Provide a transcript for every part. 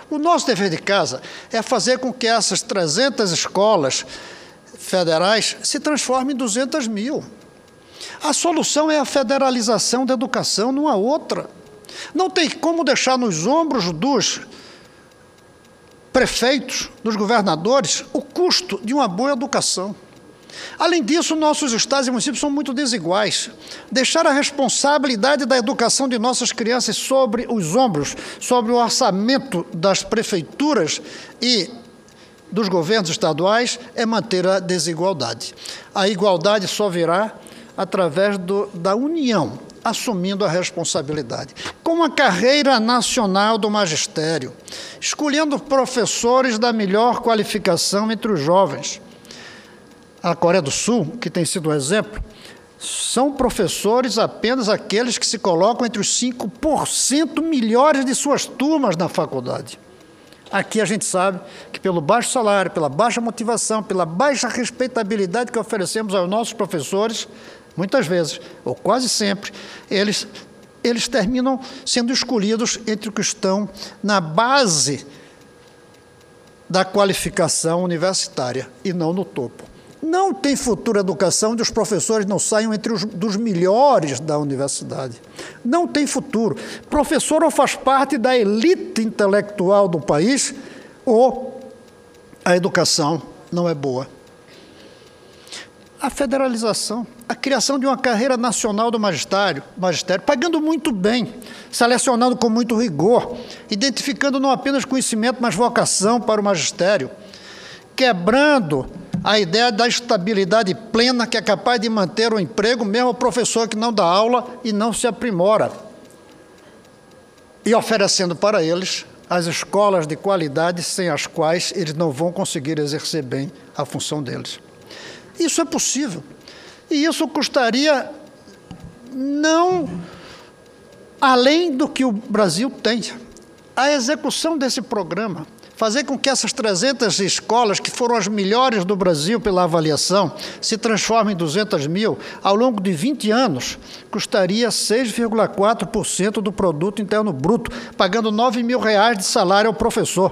O nosso dever de casa é fazer com que essas 300 escolas federais se transformem em 200 mil. A solução é a federalização da educação, não há outra. Não tem como deixar nos ombros dos prefeitos, dos governadores, o custo de uma boa educação. Além disso, nossos estados e municípios são muito desiguais. Deixar a responsabilidade da educação de nossas crianças sobre os ombros, sobre o orçamento das prefeituras e dos governos estaduais, é manter a desigualdade. A igualdade só virá através da união, assumindo a responsabilidade. Com a carreira nacional do magistério, escolhendo professores da melhor qualificação entre os jovens. A Coreia do Sul, que tem sido um exemplo, são professores apenas aqueles que se colocam entre os 5% melhores de suas turmas na faculdade. Aqui a gente sabe que pelo baixo salário, pela baixa motivação, pela baixa respeitabilidade que oferecemos aos nossos professores, muitas vezes, ou quase sempre, eles terminam sendo escolhidos entre os que estão na base da qualificação universitária e não no topo. Não tem futura educação onde os professores não saiam entre dos melhores da universidade. Não tem futuro. Professor ou faz parte da elite intelectual do país, ou a educação não é boa. A federalização, a criação de uma carreira nacional do magistério, pagando muito bem, selecionando com muito rigor, identificando não apenas conhecimento, mas vocação para o magistério, quebrando a ideia da estabilidade plena que é capaz de manter o emprego, mesmo o professor que não dá aula e não se aprimora, e oferecendo para eles as escolas de qualidade sem as quais eles não vão conseguir exercer bem a função deles. Isso é possível. E isso custaria não além do que o Brasil tem. A execução desse programa, fazer com que essas 300 escolas, que foram as melhores do Brasil pela avaliação, se transformem em 200 mil, ao longo de 20 anos, custaria 6,4% do produto interno bruto, pagando R$9 mil de salário ao professor,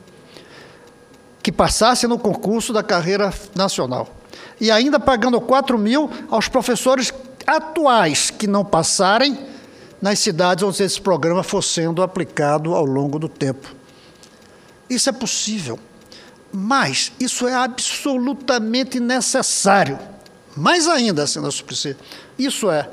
que passasse no concurso da carreira nacional. E ainda pagando 4 mil aos professores atuais que não passarem nas cidades onde esse programa for sendo aplicado ao longo do tempo. Isso é possível, mas isso é absolutamente necessário. Mais ainda, senador Suplicy, isso é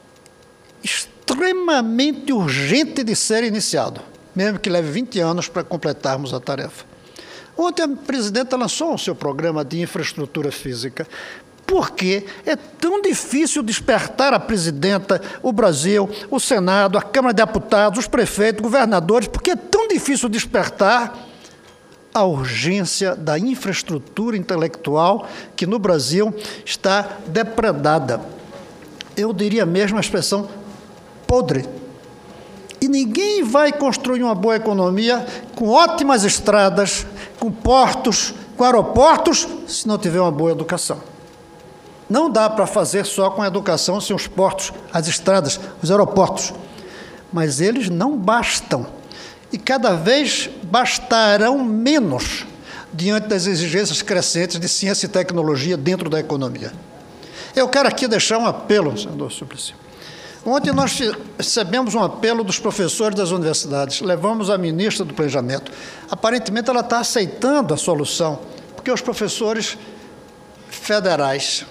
extremamente urgente de ser iniciado, mesmo que leve 20 anos para completarmos a tarefa. Ontem a presidenta lançou o seu programa de infraestrutura física. Por que é tão difícil despertar a presidenta, o Brasil, o Senado, a Câmara de Deputados, os prefeitos, governadores? Por que é tão difícil despertar a urgência da infraestrutura intelectual que no Brasil está depredada? Eu diria mesmo a expressão podre. E ninguém vai construir uma boa economia com ótimas estradas, com portos, com aeroportos, se não tiver uma boa educação. Não dá para fazer só com a educação sem os portos, as estradas, os aeroportos. Mas eles não bastam. E cada vez bastarão menos diante das exigências crescentes de ciência e tecnologia dentro da economia. Eu quero aqui deixar um apelo, senador Suplicy. Ontem nós recebemos um apelo dos professores das universidades, levamos à ministra do Planejamento. Aparentemente ela está aceitando a solução, porque os professores federais,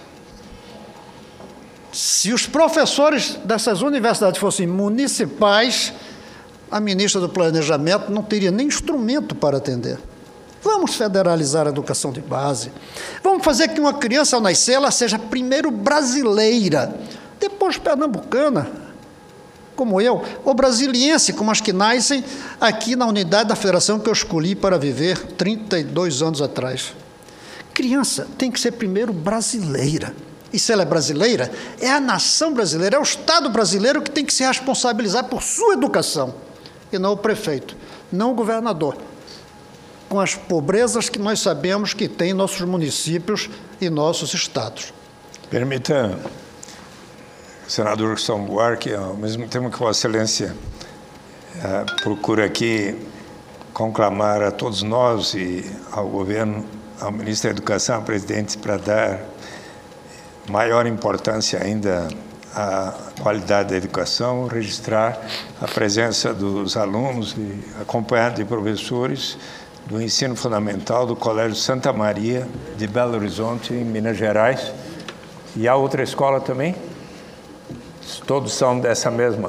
se os professores dessas universidades fossem municipais, a ministra do Planejamento não teria nem instrumento para atender. Vamos federalizar a educação de base. Vamos fazer que uma criança, ao nascer, ela seja primeiro brasileira, depois pernambucana, como eu, ou brasiliense, como as que nascem aqui na unidade da federação que eu escolhi para viver 32 anos atrás. Criança tem que ser primeiro brasileira. E se ela é brasileira, é a nação brasileira, é o Estado brasileiro que tem que se responsabilizar por sua educação, e não o prefeito, não o governador, com as pobrezas que nós sabemos que tem nossos municípios e nossos estados. Permita, senador Gustavo Buarque, ao mesmo tempo que Vossa Excelência procura aqui conclamar a todos nós e ao governo, ao ministro da Educação, ao presidente, para dar maior importância ainda à qualidade da educação, registrar a presença dos alunos e acompanhados de professores do ensino fundamental do Colégio Santa Maria de Belo Horizonte, em Minas Gerais. E há outra escola também? Todos são dessa mesma?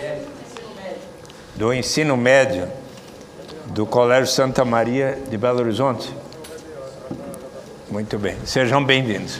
Do ensino médio do Colégio Santa Maria de Belo Horizonte? Muito bem. Sejam bem-vindos.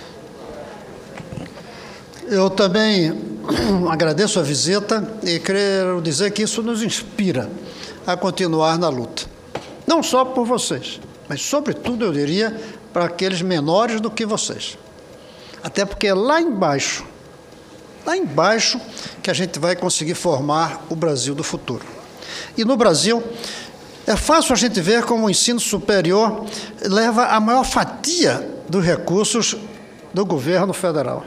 Eu também agradeço a visita e quero dizer que isso nos inspira a continuar na luta. Não só por vocês, mas, sobretudo, eu diria, para aqueles menores do que vocês. Até porque é lá embaixo que a gente vai conseguir formar o Brasil do futuro. E no Brasil, é fácil a gente ver como o ensino superior leva a maior fatia dos recursos do governo federal.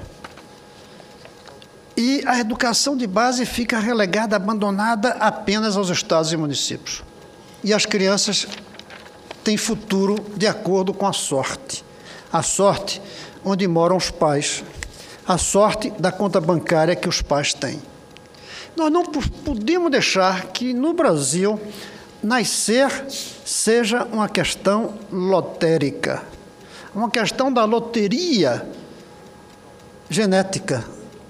E a educação de base fica relegada, abandonada apenas aos estados e municípios. E as crianças têm futuro de acordo com a sorte onde moram os pais, a sorte da conta bancária que os pais têm. Nós não podemos deixar que no Brasil nascer seja uma questão lotérica, uma questão da loteria genética.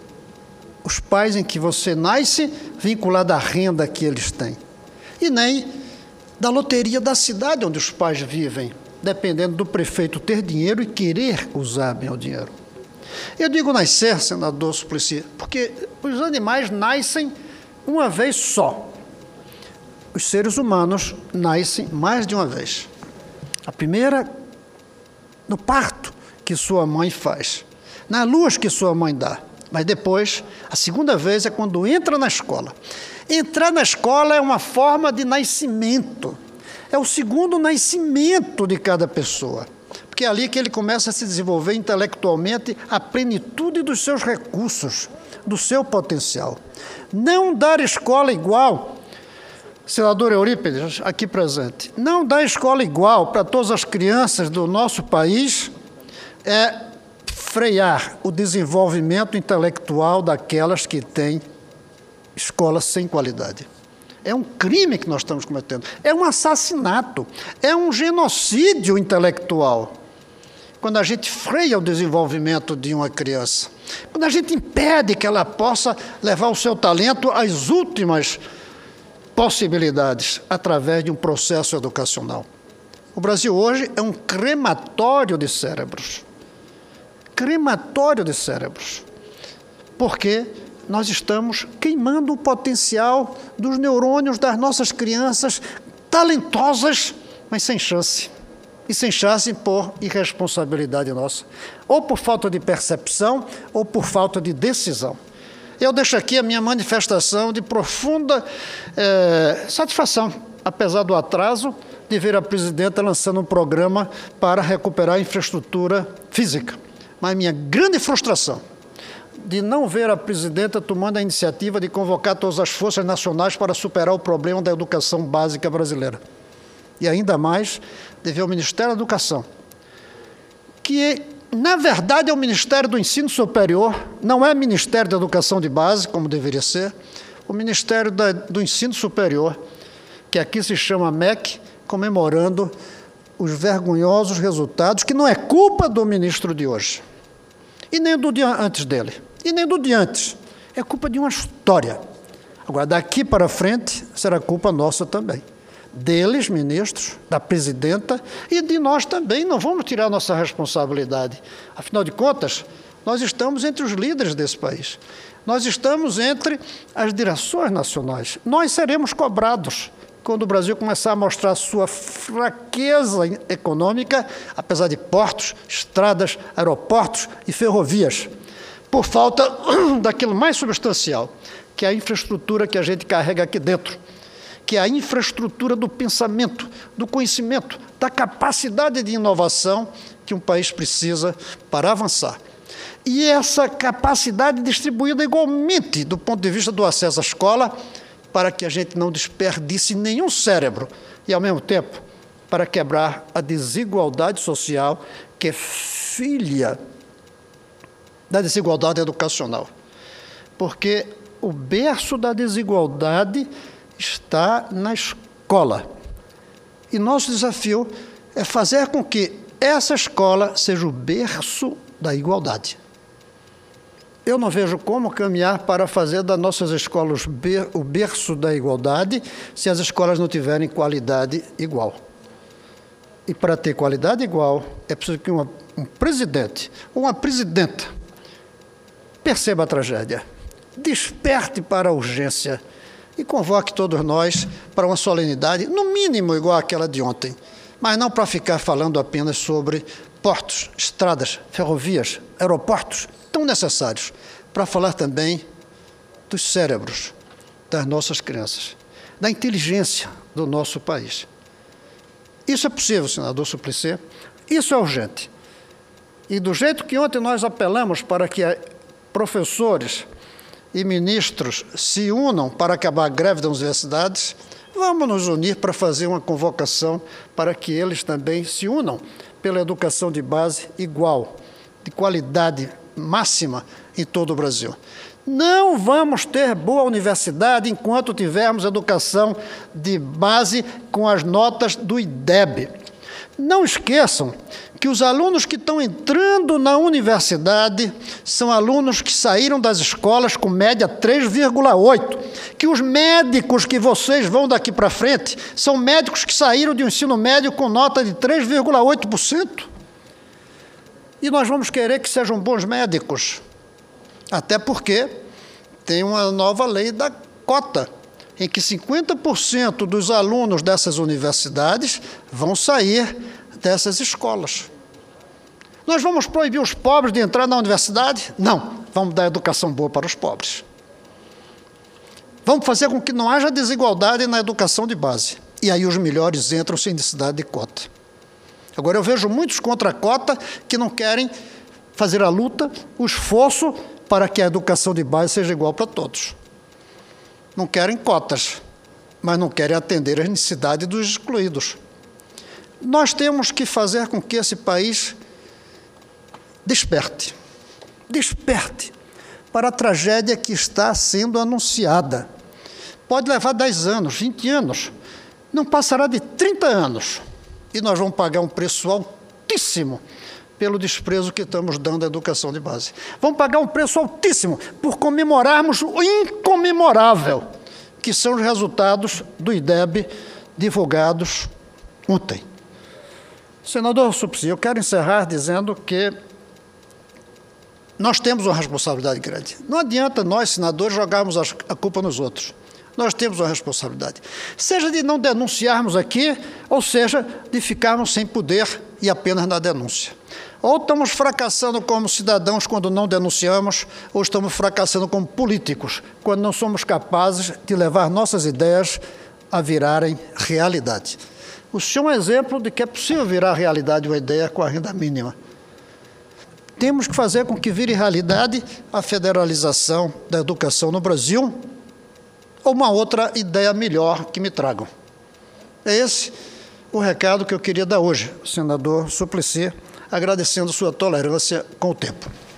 Os pais em que você nasce, vinculado à renda que eles têm. E nem da loteria da cidade onde os pais vivem, dependendo do prefeito ter dinheiro e querer usar bem o dinheiro. Eu digo nascer, senador Suplicy, porque os animais nascem uma vez só. Os seres humanos nascem mais de uma vez. A primeira, no parto que sua mãe faz, na luz que sua mãe dá. Mas depois, a segunda vez é quando entra na escola. Entrar na escola é uma forma de nascimento. É o segundo nascimento de cada pessoa. Porque é ali que ele começa a se desenvolver intelectualmente a plenitude dos seus recursos, do seu potencial. Não dar escola igual, senador Eurípides, aqui presente, não dar escola igual para todas as crianças do nosso país é frear o desenvolvimento intelectual daquelas que têm escolas sem qualidade. É um crime que nós estamos cometendo, é um assassinato, é um genocídio intelectual. Quando a gente freia o desenvolvimento de uma criança, quando a gente impede que ela possa levar o seu talento às últimas possibilidades através de um processo educacional. O Brasil hoje é um crematório de cérebros. Crematório de cérebros, porque nós estamos queimando o potencial dos neurônios das nossas crianças talentosas, mas sem chance. E sem chance por irresponsabilidade nossa, ou por falta de percepção, ou por falta de decisão. Eu deixo aqui a minha manifestação de profunda satisfação, apesar do atraso, de ver a presidenta lançando um programa para recuperar a infraestrutura física. Mas minha grande frustração de não ver a presidenta tomando a iniciativa de convocar todas as forças nacionais para superar o problema da educação básica brasileira. E ainda mais de ver o Ministério da Educação, que, na verdade, é o Ministério do Ensino Superior, não é Ministério da Educação de Base, como deveria ser, o Ministério do Ensino Superior, que aqui se chama MEC, comemorando os vergonhosos resultados, que não é culpa do ministro de hoje, e nem do dia antes dele, e nem do dia antes. É culpa de uma história. Agora, daqui para frente, será culpa nossa também. Deles, ministros, da presidenta, e de nós também. Não vamos tirar nossa responsabilidade. Afinal de contas, nós estamos entre os líderes desse país. Nós estamos entre as direções nacionais. Nós seremos cobrados quando o Brasil começar a mostrar sua fraqueza econômica, apesar de portos, estradas, aeroportos e ferrovias, por falta daquilo mais substancial, que é a infraestrutura que a gente carrega aqui dentro, que é a infraestrutura do pensamento, do conhecimento, da capacidade de inovação que um país precisa para avançar. E essa capacidade distribuída igualmente do ponto de vista do acesso à escola, para que a gente não desperdice nenhum cérebro e, ao mesmo tempo, para quebrar a desigualdade social, que é filha da desigualdade educacional. Porque o berço da desigualdade está na escola. E nosso desafio é fazer com que essa escola seja o berço da igualdade. Eu não vejo como caminhar para fazer das nossas escolas o berço da igualdade se as escolas não tiverem qualidade igual. E para ter qualidade igual, é preciso que um presidente ou uma presidenta perceba a tragédia, desperte para a urgência e convoque todos nós para uma solenidade, no mínimo igual àquela de ontem, mas não para ficar falando apenas sobre portos, estradas, ferrovias, aeroportos, tão necessários, para falar também dos cérebros das nossas crianças, da inteligência do nosso país. Isso é possível, senador Suplicy, isso é urgente. E do jeito que ontem nós apelamos para que professores e ministros se unam para acabar a greve das universidades, vamos nos unir para fazer uma convocação para que eles também se unam pela educação de base igual, de qualidade máxima em todo o Brasil. Não vamos ter boa universidade enquanto tivermos educação de base com as notas do IDEB. Não esqueçam que os alunos que estão entrando na universidade são alunos que saíram das escolas com média 3,8, que os médicos que vocês vão daqui para frente são médicos que saíram do ensino médio com nota de 3,8%. E nós vamos querer que sejam bons médicos, até porque tem uma nova lei da cota, em que 50% dos alunos dessas universidades vão sair dessas escolas. Nós vamos proibir os pobres de entrar na universidade? Não, vamos dar educação boa para os pobres. Vamos fazer com que não haja desigualdade na educação de base. E aí os melhores entram sem necessidade de cota. Agora, eu vejo muitos contra a cota que não querem fazer a luta, o esforço para que a educação de base seja igual para todos. Não querem cotas, mas não querem atender às necessidades dos excluídos. Nós temos que fazer com que esse país desperte para a tragédia que está sendo anunciada. Pode levar 10 anos, 20 anos, não passará de 30 anos. E nós vamos pagar um preço altíssimo pelo desprezo que estamos dando à educação de base. Vamos pagar um preço altíssimo por comemorarmos o incomemorável, que são os resultados do IDEB divulgados ontem. Senador Suplicy, eu quero encerrar dizendo que nós temos uma responsabilidade grande. Não adianta nós, senadores, jogarmos a culpa nos outros. Nós temos uma responsabilidade. Seja de não denunciarmos aqui, ou seja, de ficarmos sem poder e apenas na denúncia. Ou estamos fracassando como cidadãos quando não denunciamos, ou estamos fracassando como políticos, quando não somos capazes de levar nossas ideias a virarem realidade. O senhor é um exemplo de que é possível virar realidade uma ideia com a renda mínima. Temos que fazer com que vire realidade a federalização da educação no Brasil, ou uma outra ideia melhor que me tragam. É esse o recado que eu queria dar hoje, senador Suplicy, agradecendo sua tolerância com o tempo.